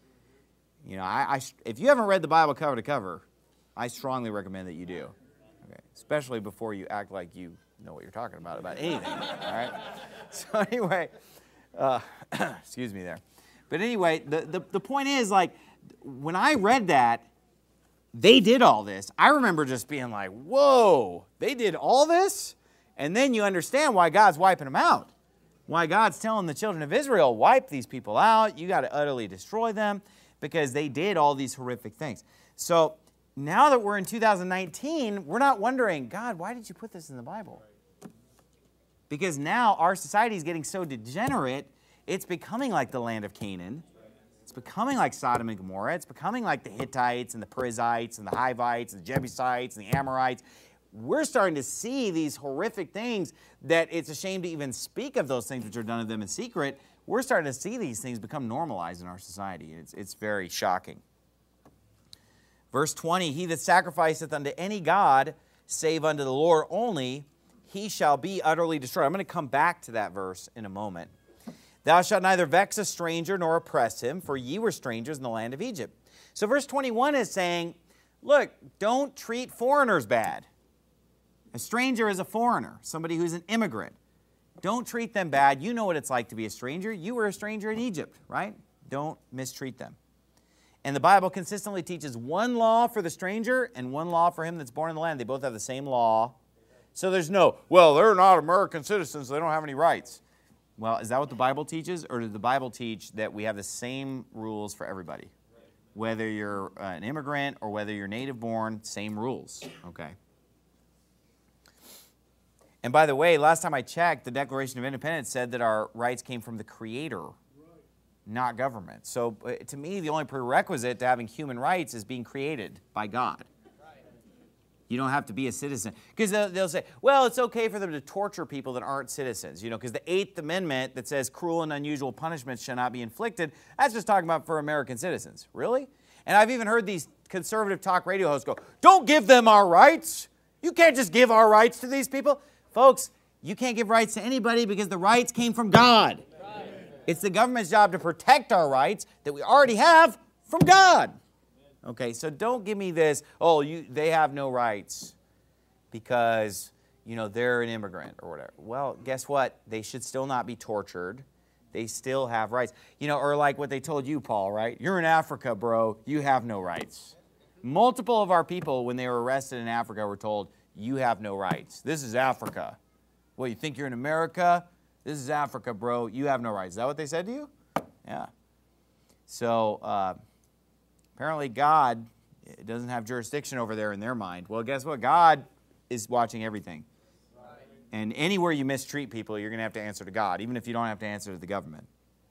You know, I, I, if you haven't read the Bible cover to cover, I strongly recommend that you do. Okay, especially before you act like you know what you're talking about about anything. All right. So anyway, uh, excuse me there, but anyway, the, the the point is, like, when I read that, they did all this. I remember just being like, whoa, they did all this? And then you understand why God's wiping them out. Why God's telling the children of Israel, wipe these people out. You got to utterly destroy them because they did all these horrific things. So now that we're in two thousand nineteen, we're not wondering, God, why did you put this in the Bible? Because now our society is getting so degenerate, it's becoming like the land of Canaan. It's becoming like Sodom and Gomorrah. It's becoming like the Hittites and the Perizzites and the Hivites and the Jebusites and the Amorites. We're starting to see these horrific things that it's a shame to even speak of those things which are done to them in secret. We're starting to see these things become normalized in our society. It's, it's very shocking. Verse twenty, he that sacrificeth unto any god, save unto the Lord only, he shall be utterly destroyed. I'm going to come back to that verse in a moment. Thou shalt neither vex a stranger nor oppress him, for ye were strangers in the land of Egypt. So verse twenty-one is saying, look, don't treat foreigners bad. A stranger is a foreigner, somebody who's an immigrant. Don't treat them bad. You know what it's like to be a stranger. You were a stranger in Egypt, right? Don't mistreat them. And the Bible consistently teaches one law for the stranger and one law for him that's born in the land. They both have the same law. So there's no, well, they're not American citizens, so they don't have any rights. Well, is that what the Bible teaches? Or does the Bible teach that we have the same rules for everybody? Whether you're uh, an immigrant or whether you're native born, same rules, okay? And by the way, last time I checked, the Declaration of Independence said that our rights came from the Creator, not government. So uh, to me, the only prerequisite to having human rights is being created by God. You don't have to be a citizen. Because they'll, they'll say, well, it's okay for them to torture people that aren't citizens. You know, because the Eighth Amendment that says cruel and unusual punishments shall not be inflicted, that's just talking about for American citizens. Really? And I've even heard these conservative talk radio hosts go, don't give them our rights. You can't just give our rights to these people. Folks, you can't give rights to anybody because the rights came from God. Right. It's the government's job to protect our rights that we already have from God. Okay, so don't give me this, oh, you, they have no rights because, you know, they're an immigrant or whatever. Well, guess what? They should still not be tortured. They still have rights. You know, or like what they told you, Paul, right? You're in Africa, bro. You have no rights. Multiple of our people, when they were arrested in Africa, were told, you have no rights. This is Africa. Well, you think you're in America? This is Africa, bro. You have no rights. Is that what they said to you? Yeah. So, uh, apparently God doesn't have jurisdiction over there in their mind. Well, guess what? God is watching everything. Right. And anywhere you mistreat people, you're going to have to answer to God, even if you don't have to answer to the government.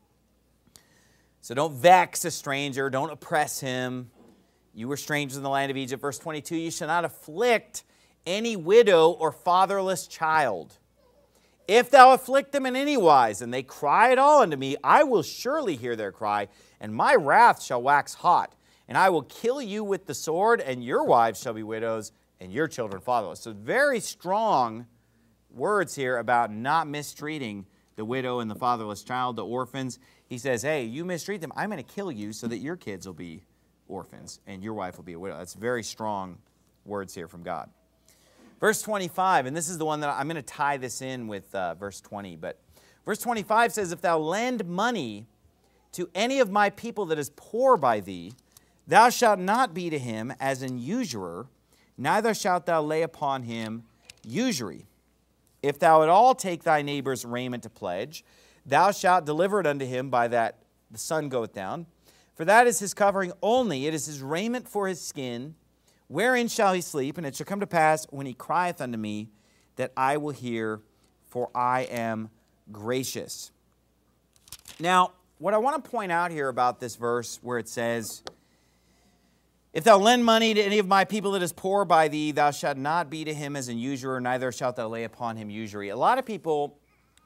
So don't vex a stranger. Don't oppress him. You were strangers in the land of Egypt. Verse twenty-two, you shall not afflict any widow or fatherless child. If thou afflict them in any wise, and they cry at all unto me, I will surely hear their cry, and my wrath shall wax hot. And I will kill you with the sword, and your wives shall be widows, and your children fatherless. So very strong words here about not mistreating the widow and the fatherless child, the orphans. He says, hey, you mistreat them, I'm going to kill you so that your kids will be orphans, and your wife will be a widow. That's very strong words here from God. Verse twenty-five, and this is the one that I'm going to tie this in with uh, verse twenty, but verse twenty-five says, if thou lend money to any of my people that is poor by thee, thou shalt not be to him as an usurer, neither shalt thou lay upon him usury. If thou at all take thy neighbor's raiment to pledge, thou shalt deliver it unto him by that the sun goeth down. For that is his covering only, it is his raiment for his skin. Wherein shall he sleep? And it shall come to pass, when he crieth unto me, that I will hear, for I am gracious. Now, what I want to point out here about this verse where it says, if thou lend money to any of my people that is poor by thee, thou shalt not be to him as an usurer, neither shalt thou lay upon him usury. A lot of people,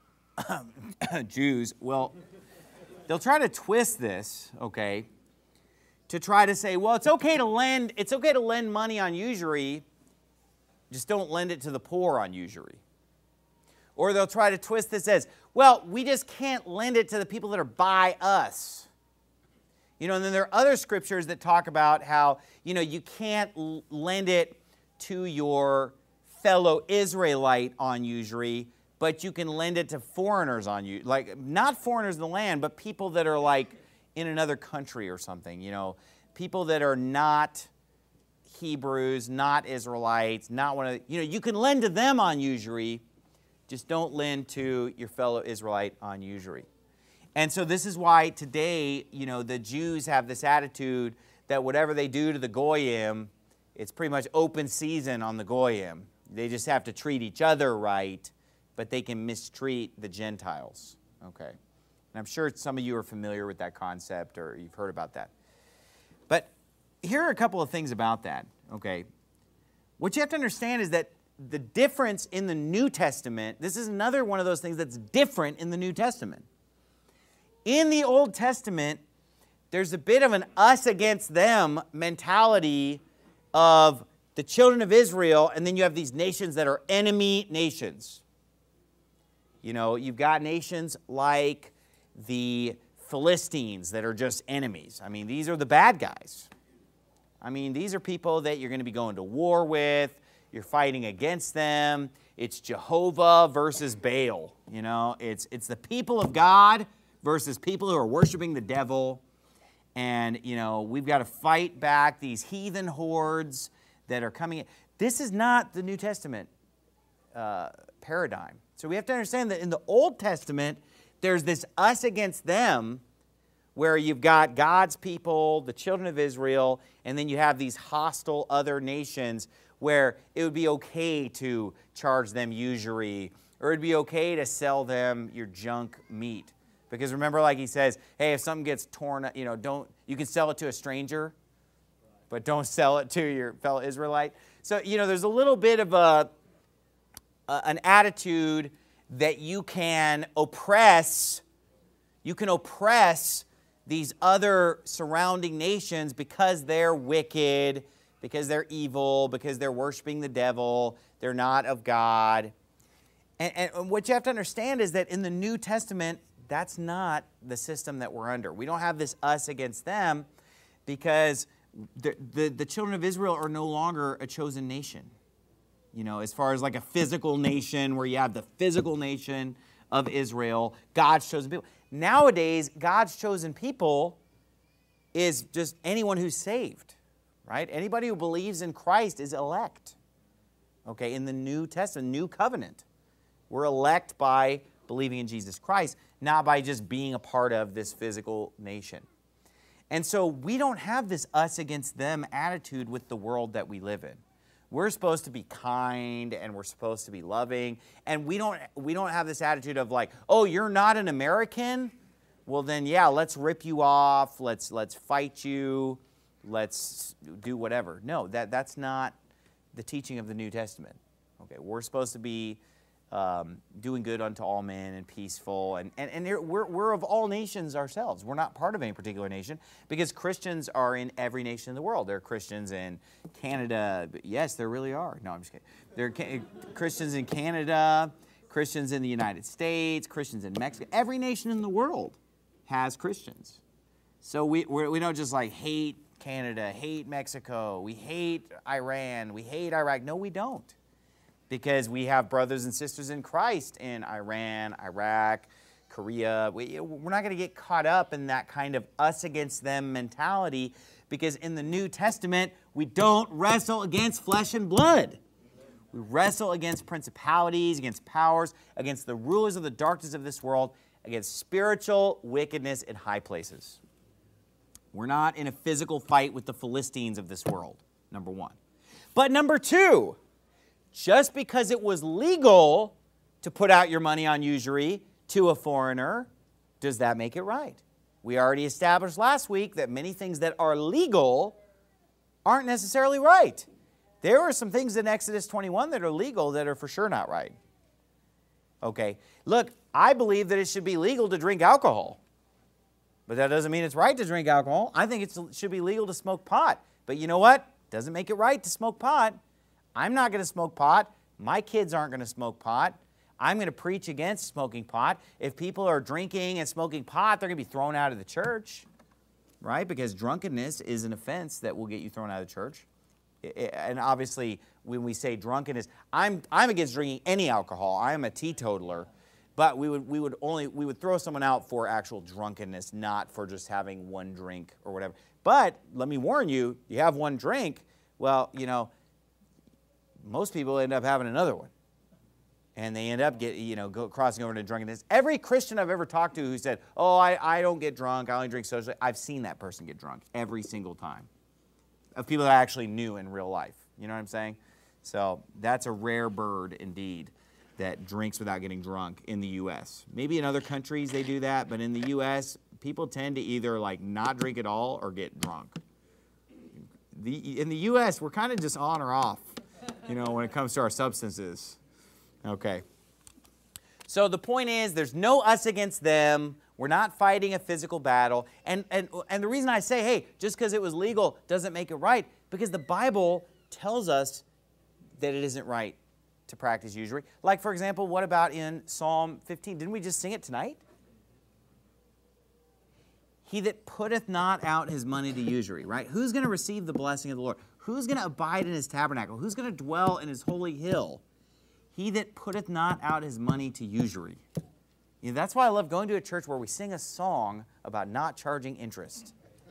Jews, well, they'll try to twist this, okay, to try to say, well, it's okay to lend, it's okay to lend money on usury, just don't lend it to the poor on usury. Or they'll try to twist this as, well, we just can't lend it to the people that are by us. You know, and then there are other scriptures that talk about how, you know, you can't lend it to your fellow Israelite on usury, but you can lend it to foreigners on you, like not foreigners in the land, but people that are like in another country or something, you know, people that are not Hebrews, not Israelites, not one of the, you know, you can lend to them on usury, just don't lend to your fellow Israelite on usury. And so this is why today, you know, the Jews have this attitude that whatever they do to the Goyim, it's pretty much open season on the Goyim. They just have to treat each other right, but they can mistreat the Gentiles, okay? And I'm sure some of you are familiar with that concept or you've heard about that. But here are a couple of things about that, okay? What you have to understand is that the difference in the New Testament, this is another one of those things that's different in the New Testament. In the Old Testament, there's a bit of an us against them mentality of the children of Israel, and then you have these nations that are enemy nations. You know, you've got nations like the Philistines that are just enemies. I mean, these are the bad guys. I mean, these are people that you're going to be going to war with. You're fighting against them. It's Jehovah versus Baal. You know, it's, it's the people of God versus people who are worshiping the devil. And, you know, we've got to fight back these heathen hordes that are coming in. This is not the New Testament uh, paradigm. So we have to understand that in the Old Testament, there's this us against them, where you've got God's people, the children of Israel, and then you have these hostile other nations where it would be okay to charge them usury, or it'd be okay to sell them your junk meat. Because remember, like he says, hey, if something gets torn up, you know, don't, you can sell it to a stranger, but don't sell it to your fellow Israelite. So, you know, there's a little bit of a, a an attitude that you can oppress, you can oppress these other surrounding nations because they're wicked, because they're evil, because they're worshiping the devil, they're not of God. And, and what you have to understand is that in the New Testament, that's not the system that we're under. We don't have this us against them because the, the, the children of Israel are no longer a chosen nation. You know, as far as like a physical nation where you have the physical nation of Israel, God's chosen people. Nowadays, God's chosen people is just anyone who's saved, right? Anybody who believes in Christ is elect. Okay, in the New Testament, New Covenant. We're elect by believing in Jesus Christ, not by just being a part of this physical nation. And so we don't have this us against them attitude with the world that we live in. We're supposed to be kind and we're supposed to be loving, and we don't we don't have this attitude of like, oh, you're not an American? Well then, yeah, let's rip you off, let's let's fight you, let's do whatever. No, that that's not the teaching of the New Testament. Okay, we're supposed to be Um, doing good unto all men and peaceful. And, and, and we're, we're of all nations ourselves. We're not part of any particular nation because Christians are in every nation in the world. There are Christians in Canada. Yes, there really are. No, I'm just kidding. There are Christians in Canada, Christians in the United States, Christians in Mexico. Every nation in the world has Christians. So we, we're, we don't just like hate Canada, hate Mexico, we hate Iran, we hate Iraq. No, we don't. Because we have brothers and sisters in Christ in Iran, Iraq, Korea. We, we're not going to get caught up in that kind of us against them mentality, because in the New Testament, we don't wrestle against flesh and blood. We wrestle against principalities, against powers, against the rulers of the darkness of this world, against spiritual wickedness in high places. We're not in a physical fight with the Philistines of this world, number one. But number two, just because it was legal to put out your money on usury to a foreigner, does that make it right? We already established last week that many things that are legal aren't necessarily right. There are some things in Exodus twenty-one that are legal that are for sure not right. Okay, look, I believe that it should be legal to drink alcohol. But that doesn't mean it's right to drink alcohol. I think it's, it should be legal to smoke pot. But you know what? Doesn't make it right to smoke pot. I'm not going to smoke pot. My kids aren't going to smoke pot. I'm going to preach against smoking pot. If people are drinking and smoking pot, they're going to be thrown out of the church, right? Because drunkenness is an offense that will get you thrown out of the church. And obviously, when we say drunkenness, I'm, I'm against drinking any alcohol. I am a teetotaler. But we would, we would only, we would throw someone out for actual drunkenness, not for just having one drink or whatever. But let me warn you, you have one drink, well, you know, most people end up having another one. And they end up get, you know, go, crossing over into drunkenness. Every Christian I've ever talked to who said, oh, I, I don't get drunk, I only drink socially, I've seen that person get drunk every single time. Of people that I actually knew in real life. You know what I'm saying? So that's a rare bird indeed that drinks without getting drunk in the U S. Maybe in other countries they do that, but in the U S, people tend to either like not drink at all or get drunk. The, in the U S, we're kind of just on or off, you know, when it comes to our substances. Okay. So the point is, there's no us against them. We're not fighting a physical battle. And, and, and the reason I say, hey, just because it was legal doesn't make it right, because the Bible tells us that it isn't right to practice usury. Like, for example, what about in Psalm fifteen? Didn't we just sing it tonight? He that putteth not out his money to usury, right? Who's going to receive the blessing of the Lord? Who's going to abide in his tabernacle? Who's going to dwell in his holy hill? He that putteth not out his money to usury. You know, that's why I love going to a church where we sing a song about not charging interest.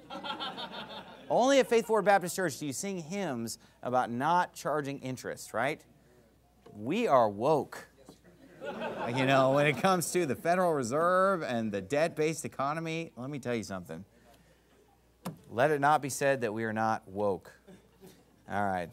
Only at Faith Forward Baptist Church do you sing hymns about not charging interest, right? We are woke. You know, when it comes to the Federal Reserve and the debt-based economy, let me tell you something. Let it not be said that we are not woke. All right.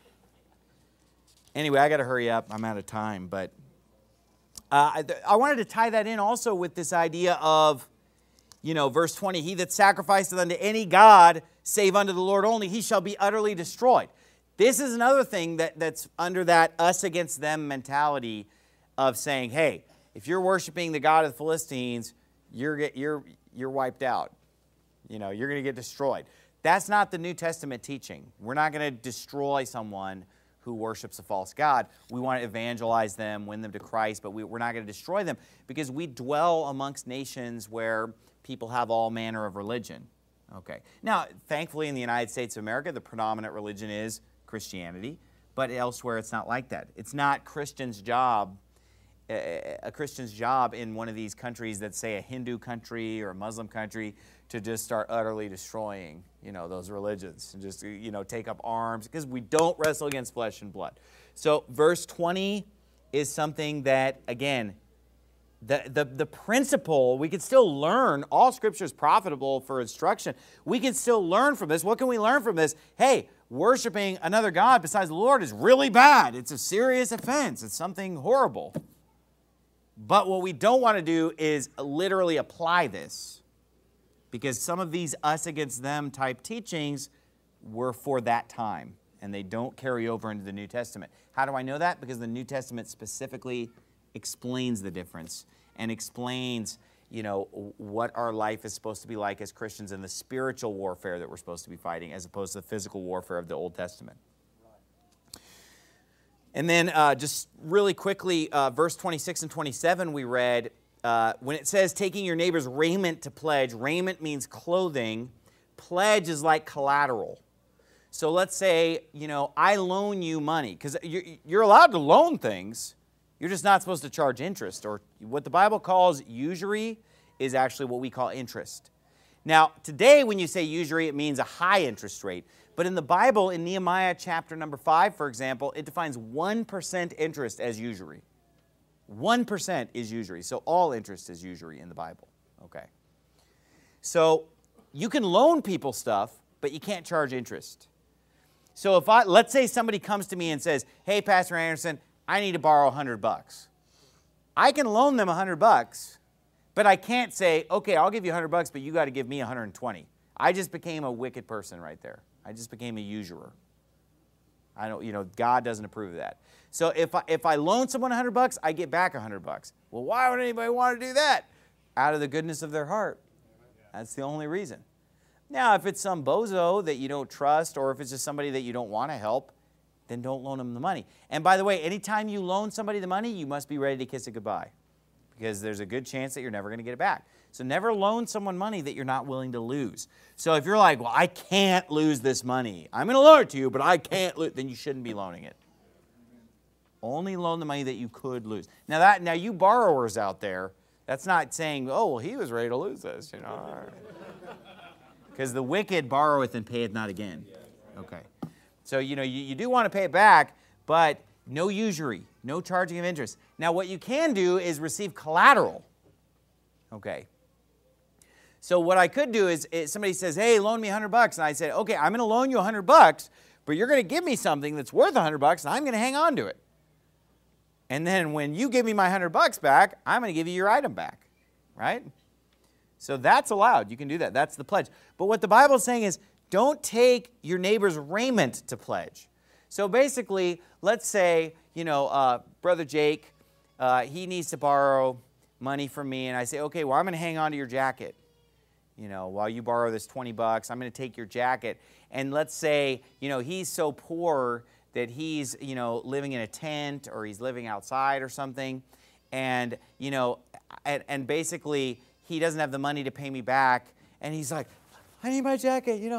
Anyway, I got to hurry up. I'm out of time, but uh, I, I wanted to tie that in also with this idea of, you know, verse twenty, he that sacrificeth unto any god, save unto the Lord only, he shall be utterly destroyed. This is another thing that, that's under that us against them mentality of saying, hey, if you're worshiping the god of the Philistines, you're, you're, you're wiped out. You know, you're going to get destroyed. That's not the New Testament teaching. We're not going to destroy someone who worships a false god. We want to evangelize them, win them to Christ, but we, we're not going to destroy them because we dwell amongst nations where people have all manner of religion. Okay. Now, thankfully in the United States of America, the predominant religion is Christianity, but elsewhere it's not like that. It's not Christians' job, a Christian's job in one of these countries that's, say, a Hindu country or a Muslim country to just start utterly destroying, you know, those religions and just, you know, take up arms because we don't wrestle against flesh and blood. So verse twenty is something that, again, the, the, the principle, we can still learn. All Scripture is profitable for instruction. We can still learn from this. What can we learn from this? Hey, worshiping another god besides the Lord is really bad. It's a serious offense. It's something horrible. But what we don't want to do is literally apply this, because some of these us against them type teachings were for that time, and they don't carry over into the New Testament. How do I know that? Because the New Testament specifically explains the difference and explains, you know, what our life is supposed to be like as Christians and the spiritual warfare that we're supposed to be fighting as opposed to the physical warfare of the Old Testament. And then uh, just really quickly, uh, verse twenty-six and twenty-seven we read, uh, when it says taking your neighbor's raiment to pledge, raiment means clothing. Pledge is like collateral. So let's say, you know, I loan you money, because you're, you're allowed to loan things. You're just not supposed to charge interest. Or what the Bible calls usury is actually what we call interest. Now, today when you say usury, it means a high interest rate. But in the Bible, in Nehemiah chapter number five, for example, it defines one percent interest as usury. one percent is usury. So all interest is usury in the Bible. Okay. So you can loan people stuff, but you can't charge interest. So if I, let's say somebody comes to me and says, hey, Pastor Anderson, I need to borrow a hundred bucks. I can loan them a hundred bucks, but I can't say, okay, I'll give you a hundred bucks, but you got to give me a hundred and twenty. I just became a wicked person right there. I just became a usurer. I don't, you know, God doesn't approve of that. So if I, if I loan someone a hundred bucks, I get back a hundred bucks. Well, why would anybody want to do that? Out of the goodness of their heart. That's the only reason. Now, if it's some bozo that you don't trust, or if it's just somebody that you don't want to help, then don't loan them the money. And by the way, anytime you loan somebody the money, you must be ready to kiss it goodbye, because there's a good chance that you're never going to get it back. So never loan someone money that you're not willing to lose. So if you're like, well, I can't lose this money. I'm going to loan it to you, but I can't lose, then you shouldn't be loaning it. Only loan the money that you could lose. Now, that, now you borrowers out there, that's not saying, oh, well, he was ready to lose this, you know. Because the wicked borroweth and payeth not again. Okay. So, you know, you, you do want to pay it back, but no usury, no charging of interest. Now, what you can do is receive collateral. Okay. So what I could do is, is somebody says, hey, loan me a hundred bucks. And I say, okay, I'm going to loan you a hundred bucks, but you're going to give me something that's worth a hundred bucks, and I'm going to hang on to it. And then when you give me my hundred bucks back, I'm going to give you your item back, right? So that's allowed. You can do that. That's the pledge. But what the Bible is saying is, don't take your neighbor's raiment to pledge. So basically, let's say, you know, uh, Brother Jake, uh, he needs to borrow money from me, and I say, okay, well, I'm going to hang on to your jacket. You know, while you borrow this twenty bucks, I'm going to take your jacket. And let's say, you know, he's so poor that he's, you know, living in a tent, or he's living outside or something. And, you know, and, and basically he doesn't have the money to pay me back. And he's like, I need my jacket, you know,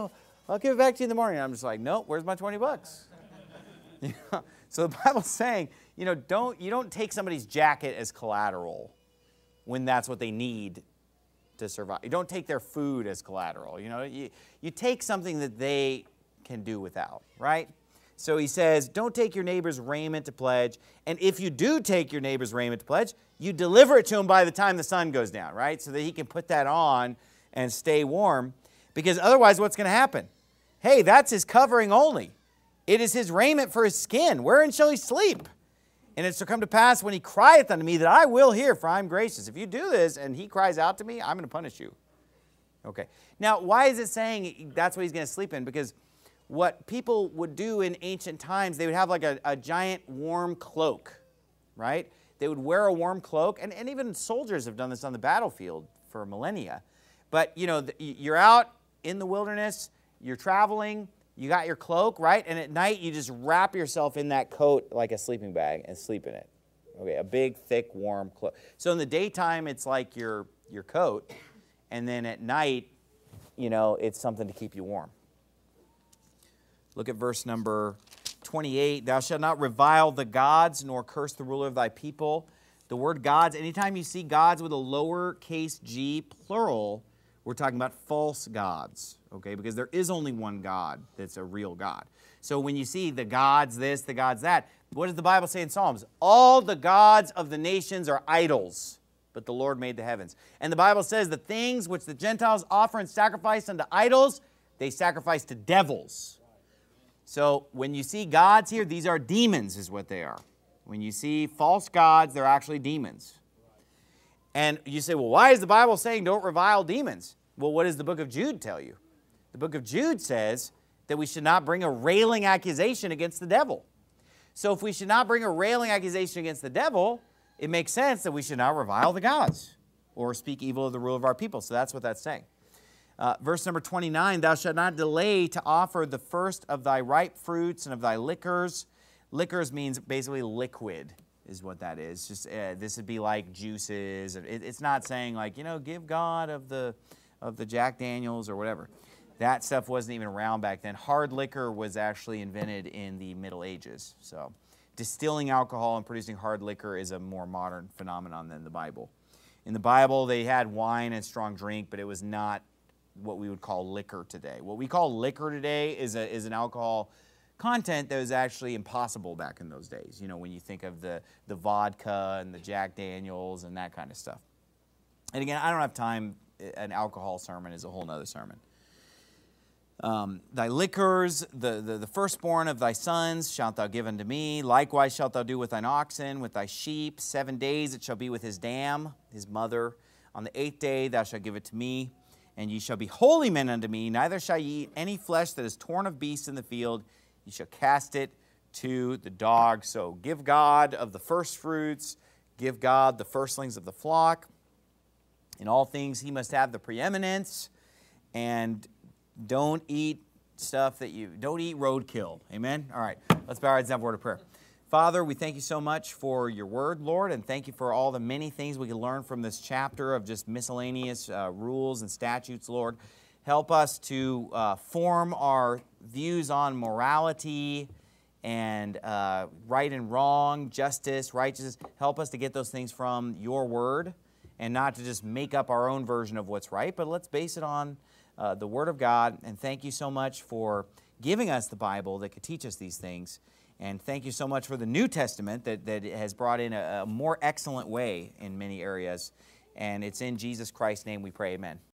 I'll give it back to you in the morning. And I'm just like, nope, where's my twenty bucks? You know? So the Bible's saying, you know, don't, you don't take somebody's jacket as collateral when that's what they need to survive. You don't take their food as collateral. You know, you, you take something that they can do without, right? So he says, don't take your neighbor's raiment to pledge. And if you do take your neighbor's raiment to pledge, you deliver it to him by the time the sun goes down, right? So that he can put that on and stay warm. Because otherwise, what's going to happen? Hey, that's his covering only. It is his raiment for his skin. Wherein shall he sleep? And it shall come to pass when he crieth unto me that I will hear, for I am gracious. If you do this and he cries out to me, I'm going to punish you. Okay. Now, why is it saying that's what he's going to sleep in? Because what people would do in ancient times, they would have like a, a giant warm cloak, right? They would wear a warm cloak, and, and even soldiers have done this on the battlefield for millennia. But, you know, you're out in the wilderness, you're traveling, you got your cloak, right? And at night, you just wrap yourself in that coat like a sleeping bag and sleep in it. Okay, a big, thick, warm cloak. So in the daytime, it's like your, your coat, and then at night, you know, it's something to keep you warm. Look at verse number twenty-eight. Thou shalt not revile the gods, nor curse the ruler of thy people. The word gods, anytime you see gods with a lowercase g, plural, we're talking about false gods, okay? Because there is only one God that's a real God. So when you see the gods this, the gods that, what does the Bible say in Psalms? All the gods of the nations are idols, but the Lord made the heavens. And the Bible says the things which the Gentiles offer and sacrifice unto idols, they sacrifice to devils. So when you see gods here, these are demons is what they are. When you see false gods, they're actually demons. And you say, well, why is the Bible saying don't revile demons? Well, what does the book of Jude tell you? The book of Jude says that we should not bring a railing accusation against the devil. So if we should not bring a railing accusation against the devil, it makes sense that we should not revile the gods or speak evil of the rule of our people. So that's what that's saying. Uh, verse number twenty-nine, thou shalt not delay to offer the first of thy ripe fruits and of thy liquors. Liquors means basically liquid is what that is. Just uh, this would be like juices. It, it's not saying like, you know, give God of the, of the Jack Daniels or whatever. That stuff wasn't even around back then. Hard liquor was actually invented in the Middle Ages. So distilling alcohol and producing hard liquor is a more modern phenomenon than the Bible. In the Bible, they had wine and strong drink, but it was not what we would call liquor today. What we call liquor today is, a, is an alcohol content that was actually impossible back in those days. You know, when you think of the, the vodka and the Jack Daniels and that kind of stuff. And again, I don't have time. An alcohol sermon is a whole nother sermon. Um, thy liquors, the, the, the firstborn of thy sons shalt thou give unto me. Likewise shalt thou do with thine oxen, with thy sheep. Seven days it shall be with his dam, his mother. On the eighth day thou shalt give it to me. And ye shall be holy men unto me, neither shall ye eat any flesh that is torn of beasts in the field. Ye shall cast it to the dogs. So give God of the first fruits, give God the firstlings of the flock. In all things he must have the preeminence, and don't eat stuff that you, don't eat roadkill. Amen? All right, let's bow our heads and have a word of prayer. Father, we thank you so much for your word, Lord, and thank you for all the many things we can learn from this chapter of just miscellaneous uh, rules and statutes, Lord. Help us to uh, form our views on morality and uh, right and wrong, justice, righteousness. Help us to get those things from your word and not to just make up our own version of what's right, but let's base it on uh, the word of God. And thank you so much for giving us the Bible that could teach us these things. And thank you so much for the New Testament that, that has brought in a, a more excellent way in many areas. And it's in Jesus Christ's name we pray, amen.